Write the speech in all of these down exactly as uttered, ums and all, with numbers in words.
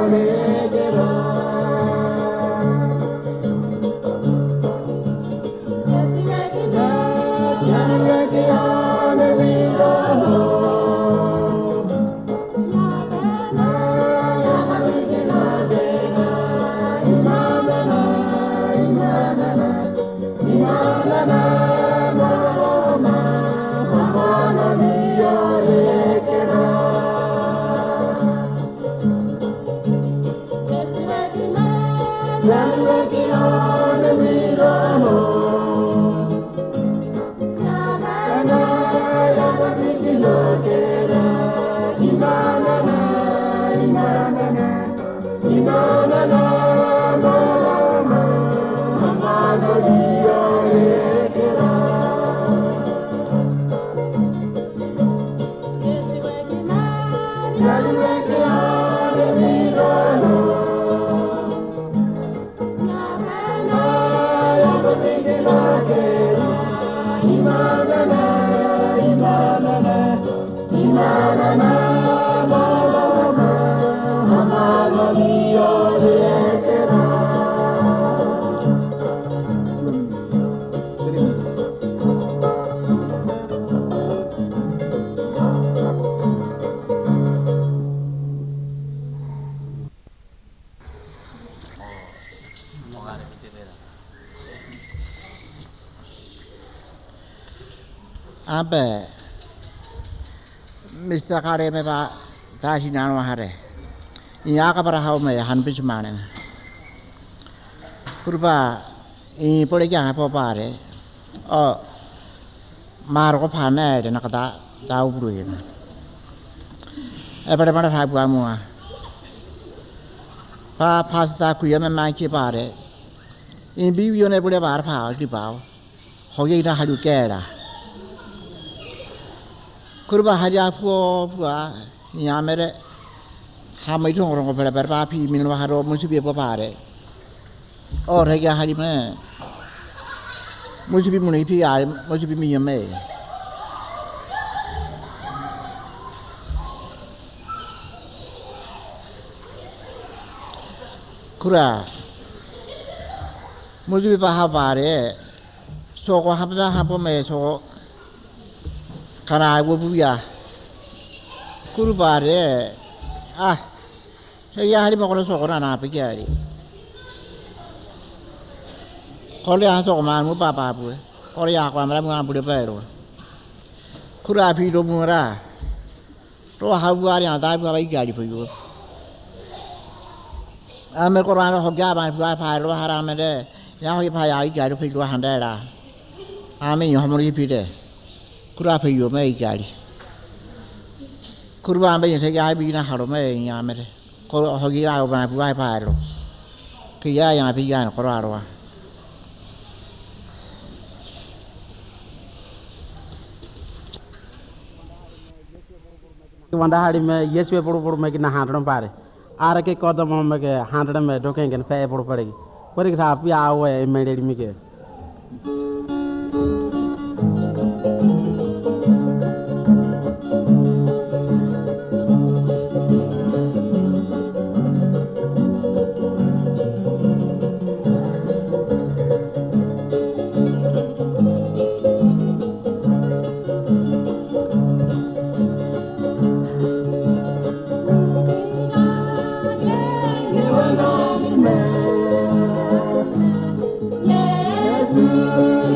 Abe, Mister Kare me ba tashi nano hare. Iya ka para hau me hanpich mane. Kurba i pole kya po pare. O mar ko phane de nakata tau buru yin. E pare mana tha bua mua. Pa pasta kuya me ma ki pare. In bi yo ne pole bar pha ki pao. Ho ye da halu ke da. Kurba haja po bua ya mere ha mai thong rong ko pele per pa phi min wa haro musi bi po pare. O re ya hari me musi bi muni phi ya musi bi mi me. Kura musi bi pa ha pare so ko ha pa ha po me so Kana wubuya Kurubare ah saya hari mau kalau sekolah anak apa jadi kalau yang sekolah mau apa apa kalau yang aku ambil mau ambil apa itu Kurapi itu murah tuh hawa yang tapi apa jadi puyu ambil koran itu hoja apa apa itu haram deh yang hoja apa jadi puyu handai lah amin yang hamil itu Kurapi yo me jadi. Kurba ambil yang saya ambil na harum me yang ambil. Kalau hoki aku pernah buat apa itu. Kia yang ambil yang korang arwah. Wanda hari me yes we puru puru me kina handram pare. Ara ke kodam me ke handram me doken kan fe puru pare. Pare ke api awe me dedi me ke. Yes,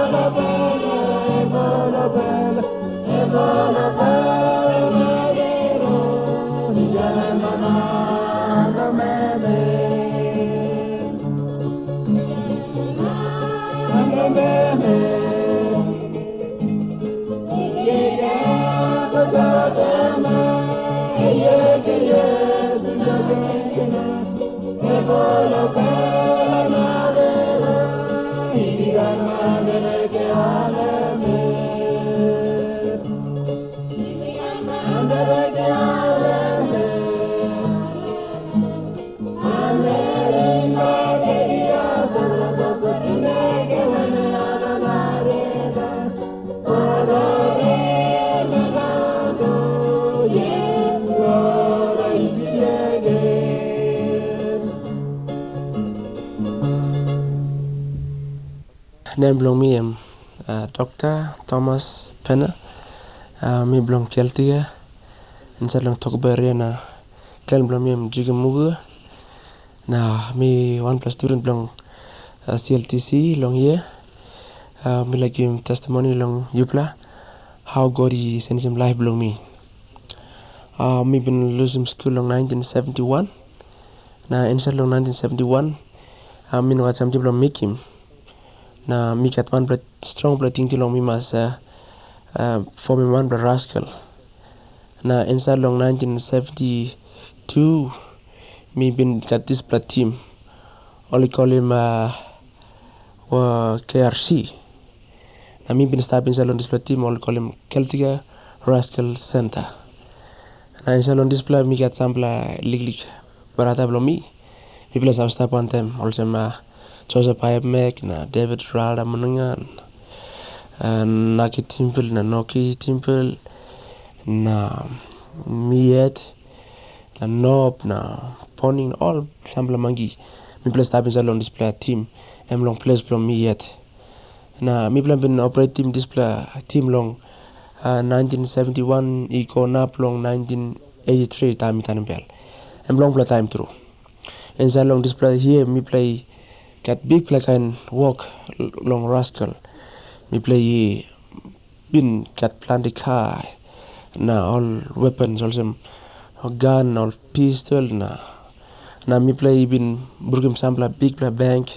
Name belong me am uh, Doctor Thomas Penner. Uh, me belong Keltiga. Inside long talk about na clan belong me am Jigamuga. Now me one plus student belong uh, C L T C long year. Uh, me like give testimony long Yupla. How God he sends him life belong me. Uh, me been losing school long nineteen seventy-one. Now inside long nineteen seventy-one. Uh, me no got something belong make him. Na mi kat one blood strong blood ting long mi mas uh, uh, for me one blood rascal. Na inside long nineteen seventy-two me been got this blood team. Only call him uh, uh, K R C. Na mi been start inside long this blood team. Only call him Celtica Rascal Center. Na inside long this blood me got sample lig lig barata below me. Mi plus I start one time also ma. Joseph Mac na David Ralda Manangan uh, Naki Temple na Noki Temple na Miet na Nob na Poning all sample mangi mi place tabin salon display team em long place from Miet na mi plan bin operate team display team long uh, nineteen seventy-one iko nap long nineteen eighty-three time itan bel em long play time through in salon display here mi play got big play can walk long rascal. Me play bin got plenty car. Na all weapons also gun or pistol na. Na me play bin burgim sample big play bank.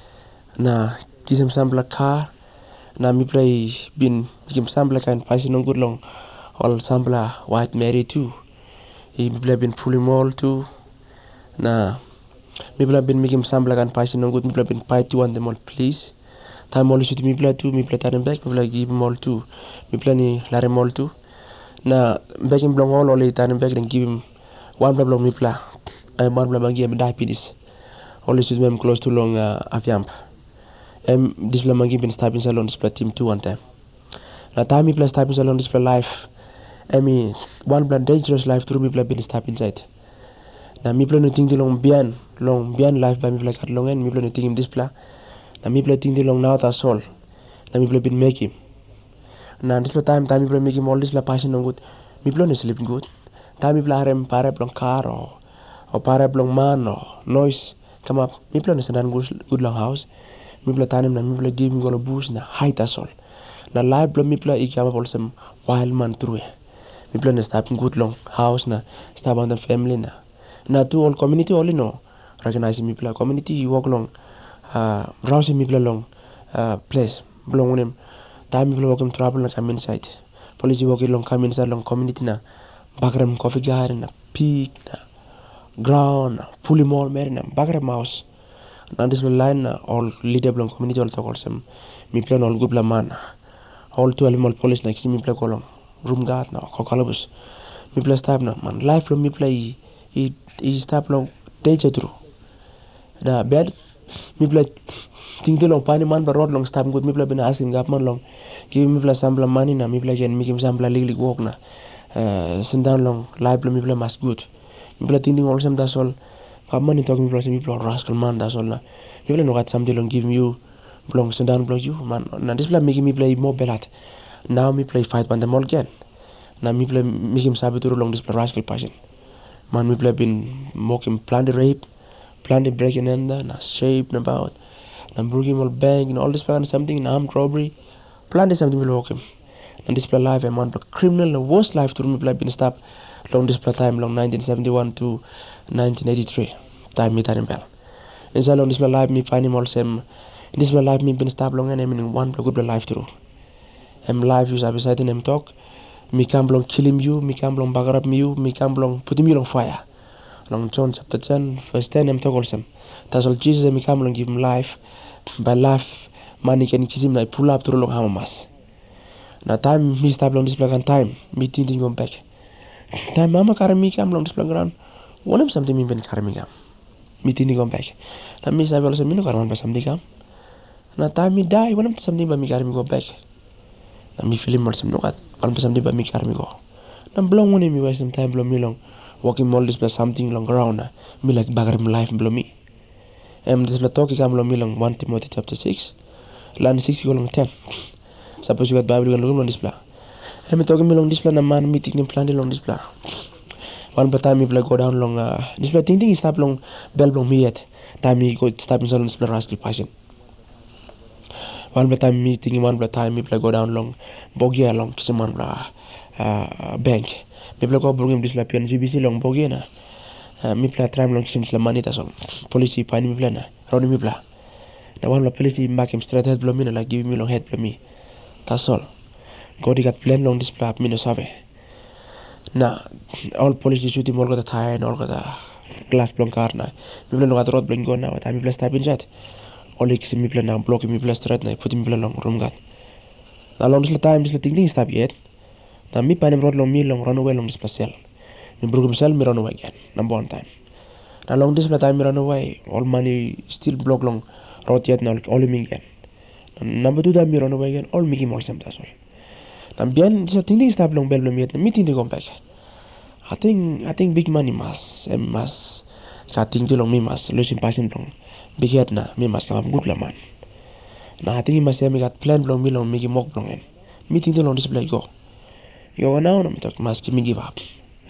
Na kisem sample car. Na me play bin kisem sample can passion on good long. All sample white Mary too. He play bin fully mall too. Na mi pula bin mikim sample kan passion on good mi pula bin fight you on them all please time all shoot mi pula too mi pula tanem back mi pula give him all too mi pula ni lare all too na back him blong all all tanem back then give him one pula blong mi pula I one pula mangi am die pinis all shoot them close to long uh, afiamp em this pula mangi bin start in salon this pula team two one time na time mi pula start in salon this pula life I mean one pula dangerous life through mi pula bin start inside na mi pula no ting long bian long bian life by mi pula kat long en mi pula no ting this pula na mi pula ting long now ta sol na mi pula bin make him na this pula time time mi pula make him all this pula passion on good mi pula no sleep good time mi pula harem pare long car or or pare long man or noise come up mi pula no sendan good good long house mi pula tanem na mi pula give me gonna boost na high ta sol na life pula mi pula ikama bolsem wild man through mi pula no stop good long house na stop on the family na na to all community only no recognize me pla community you walk along uh browse me pla long uh place belong them time people walk travel na come inside police walk along come inside long community na bagram coffee garden na peak na ground na fully mall mer na bagram house na this will line na all leader belong community all talk also me plan all good la man all to animal police na me pla kolong room guard na kokalabus me pla stop na man life from me play he he stop long danger through da bed mi pla ting long pani man ba road long stop good mi pla bina asking gap man long give mi pla sample money na mi pla gen mi kim sample lig walk na uh sendan long live mi pla mas good mi pla ting all sam da sol kam man talk mi pla mi pla rascal man da sol na mi pla no gat sample long give you long sendan long you man na this pla mi mi play more belat now mi play fight ban the mall again na mi pla mi kim sabitur long this pla rascal passion man mi pla bin mock him plan the rape plan the breaking and na shape na about and Burgim all bank and all this plan something in armed robbery. Plan is something will work him. And this play life and one criminal the worst life to me play been stopped long this play time long nineteen seventy-one to nineteen eighty-three. Time me time bell. Inside long this play life me find him all same. In this play life me been stopped long and I mean one play good play life through. Him life is beside him talk. Me come long kill him you, me come long bagar up me you, me come long put him you on fire. Long John chapter ten verse ten him talk also. That's all Jesus me come long give him life. By life money can kiss him like pull up through long hamamas. Na time me stop long this plug and time me thinking go back. Time mama carry me come long this plug around. One of something me been carry me come. Me thinking go back. Na me say also me no carry one something come. Na time me die one of something but me carry me go back. Na me feeling more some no got one of something but me carry me go. Na belong one me waste some time blow me long. Walking all this plus something long around. Me like bagger him life blow me. Em this la talk come blow me long one Timothy chapter six. Land six go long ten. Suppose you got Bible going long display. I'm talking me long display na man meeting in plan long display. One but time me play go down long uh display thing thing stop long bell long me yet. Time me go stop in long display rascal passion. One but time meeting one but time me play go down long bogia long kisaman bla uh bank. Me play go bring him display pian G B C long bogia na. Uh, me play time long kisim display money tasong. Police find me play na. Round me play. Na one la police back him straight head blow me na like give me long head blow me. That's all. God got plan long this plap me no sabe. Na all police shoot him all got the tire and all got the glass blown car na. Me plan got road blown go now. Time me plan stop in chat. All like me plan now block me plan straight na put him plan long room got. Na long this time this thing thing stop yet. Na me pan him road long me long run away long this place cell. Me broke himself me run away again. Number one time. Na long this time me run away. All money still block long road yet now all me again. Number two time me run away again, all Mickey Mouse them that's all. También this thing they stop long bell me at meeting they come back. I think I think big money mas em mas sa ting to long me mas losing passion long. Big head na me mas come good la man. Na I think mas me got plan long me long Mickey mock long en. Meeting to long display go. Yo now na me talk mas me give up.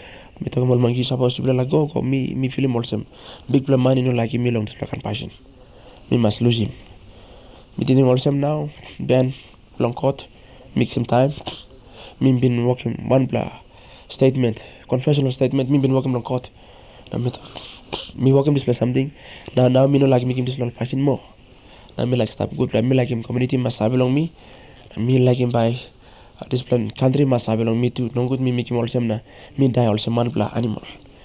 Me talk mal mangi supposed to be like go go me me feeling also big plan money no like me long display can passion. Me must lose him. Me didn't also now, Ben, long court, mix some time. Me been working one blah statement, confessional statement, me been working long court. Now me me working this place something. Now now me no like making this long passion more. Now me like stop good, me like him community must have along me. Me like him by uh, this plan country must have along me too. No good me make him also na. Me die also man blah animal.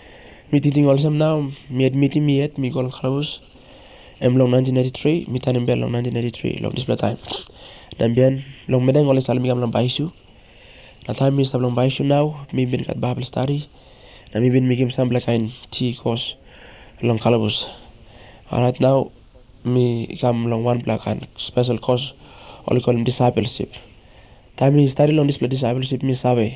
Me thinking also now, me admitting me yet, me go close. Em long nineteen eighty-three, mi tanim bel long nineteen eighty-three, long display time. Dan bien, long medeng oleh salam gam long baishu. Na time mi sab long baishu now, mi bin kat Bible study. Na mi bin mikim sam black kain tea course long kalabus. Alright now, mi kam long one black and special course, all call him discipleship. Time mi study long display discipleship mi sabe.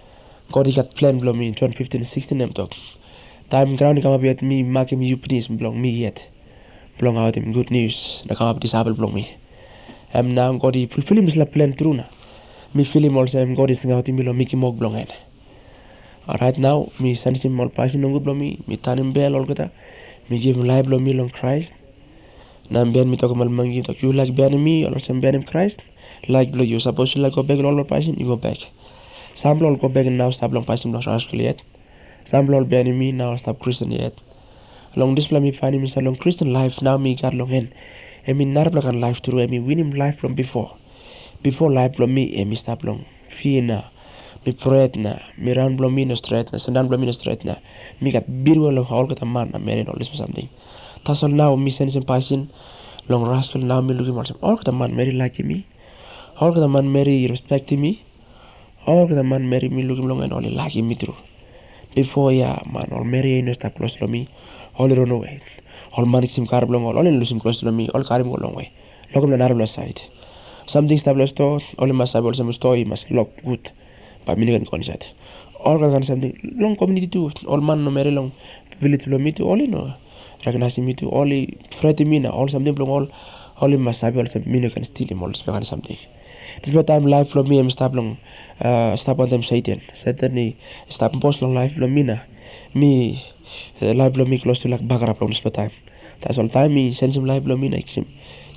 God got plan blow me in twenty fifteen sixteen em talk. Time ground come up yet me makim you please belong me yet. Belong out him good news. Na come up disciple belong me. Em now God he fulfill him la plan true na. Me feel him also em God is out him belong Mickey Mock belong en. Alright now me send him all passion long belong me. Me turn him bell all kata. Me give him life belong me long Christ. Na bien me talk mal mangi talk you like ben me or some ben him Christ. Like blow you suppose you like go back all the passion you go back. Some all go back and now stop long passion long rascal yet. Some all ben me now stop Christian yet. Long display me find him in long Christian life now me got long hen. I mean not like life through I mean win him life from before. Before life from me I me stop long. Fear na. Me pray na. Me run blow me no straight na. Sandan blow me no straight na. Me got beer well of all got a man na married all this for something. That's all now me send some passion. Long rascal now me looking for all got a man married like me. All got a man marry respecting me. All got a man marry me looking long and only liking me through. Before yeah man all marry no stop close to me. All run away. All money sim car belong all only losing close to me. All carry go long way. Lock him the narrow side. Something established store. All must have some store. Must lock good. But me can concert. All can something long community too. All man no very long village belong me too. All know recognize me too. Only fretting me now. All something belong all. All must have all some me can steal him all speak something. This is time life from me. I'm stop long. Uh, stop on them Satan. Satan stop post long life from me na. Me. Life blow me close to like bagar up long this time. That's all time me send him life blow me next him.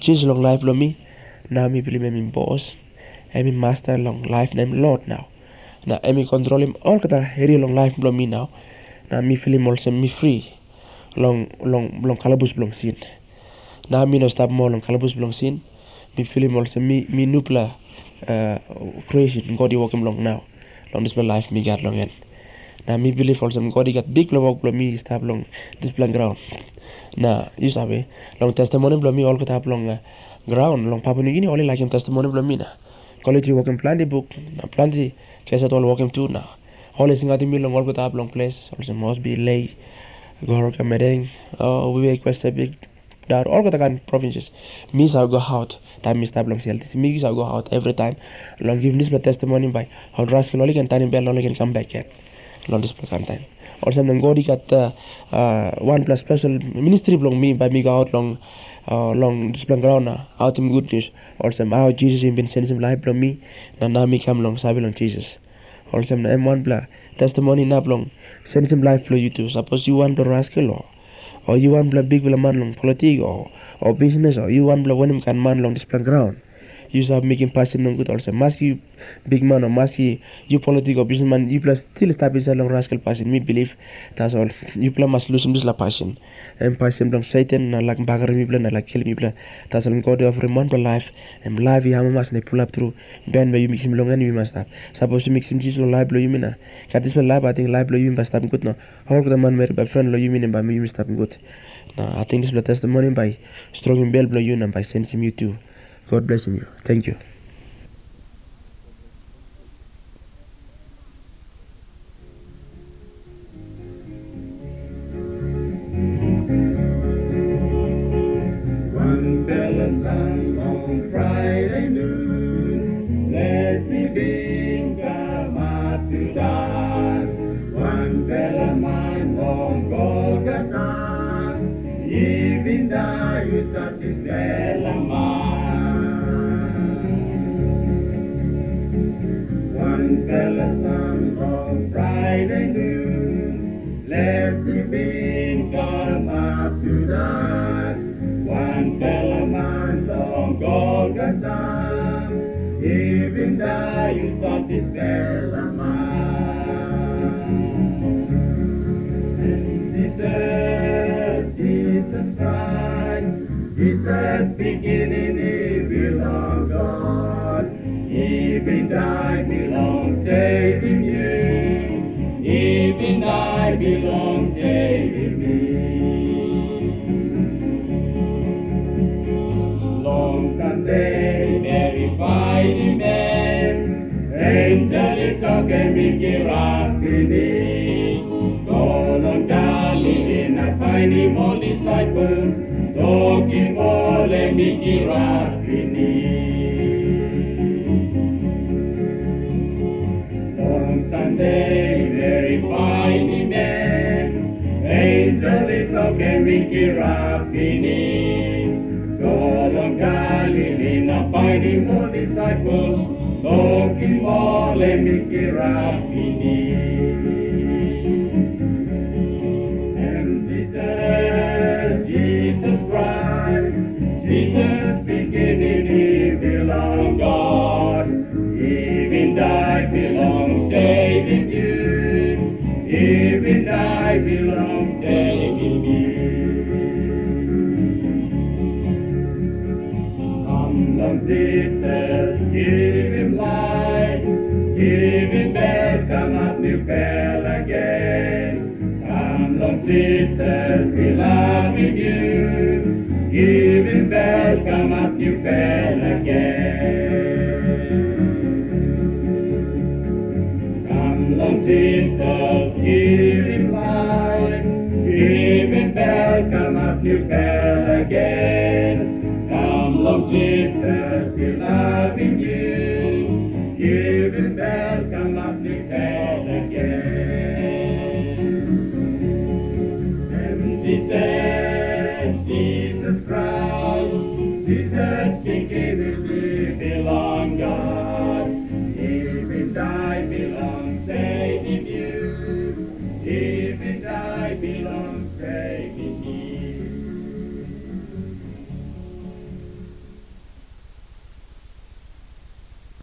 Jesus long life lo me. Now me believe him boss. Emi master long life name Lord now. Now emi control him all kata heri long life lo me now. Now me feel him also me free. Long long long kalabus belong sin. Now me no stop more long kalabus belong sin. Me feel him also me me nupla uh, creation God he walk him long now. Long this my life me got long end. Now me believe also God he got big long walk me stop long this plan ground. Now you sabe long testimony blow me all kata long uh, ground long Papua New Guinea only like him testimony blow me na. Quality walk him plenty book na plenty kesa all walk him too now. All is ngati me long all kata long place also must be lay Gor Kamereng oh we make quest a big dar all kata kan provinces. Me shall go out time me stop long seltis. Me shall go out every time long give this testimony by how rascal only can time bell only can come back yet. Long this time. Also then God got uh, uh, one plus special ministry belong me by me go out long uh, long display ground now out in good news. Also how Jesus in been sending some life from me now now me come long sabi long Jesus. Also M one blah testimony na long send some life flow you too. Suppose you want to rascal or or you want blah big blah man long politics or or business or you want blah when him can man long display ground. You start making passion no good also. Must you big man or must you you political or businessman you plus still stop inside long rascal passion. Me believe that's all. You plus must lose this la passion. And passion belong Satan na like bagger me plan na like kill me plan. That's all God of remember life and life you have must pull up through. Ben where you mix him long and you must stop. Supposed to mix him Jesus life blow you mean na. Kat this life I think life blow you must stop good no. How could the man marry by friend blow you mean and by me you stop good. Now I think this blow testimony by strong bell blow you and by sending you too. God bless you. Thank you. One fella sun on Friday noon, let me be come up to dance. One fella man on Golgotha, even though you start to tell a man. One fella sun on Friday noon, let me be come up to dance. One fella man on Golgotha, even though you thought this fella man. And Jesus, Jesus Christ, Jesus beginning, he belongs God. Even I belong saving you, even I belong saving me. Long Sunday, very fighting men, angelic talk and Mickey Raffini. Gone on Galilee, not finding more disciples, talking all and Mickey Raffini. Long Sunday, very fighting men, angelic talk and Mickey Raffini. God of Galilee, now finding more disciples, talking more and Mickey Raffini. And Jesus, Jesus Christ, Jesus beginning, he belong God. Even I belong saving you, even I belong saving me. Long Jesus, give him life, give him back, come up new bell again. Come Lord Jesus, we love you, give him back, come up new bell again. Come Lord Jesus, give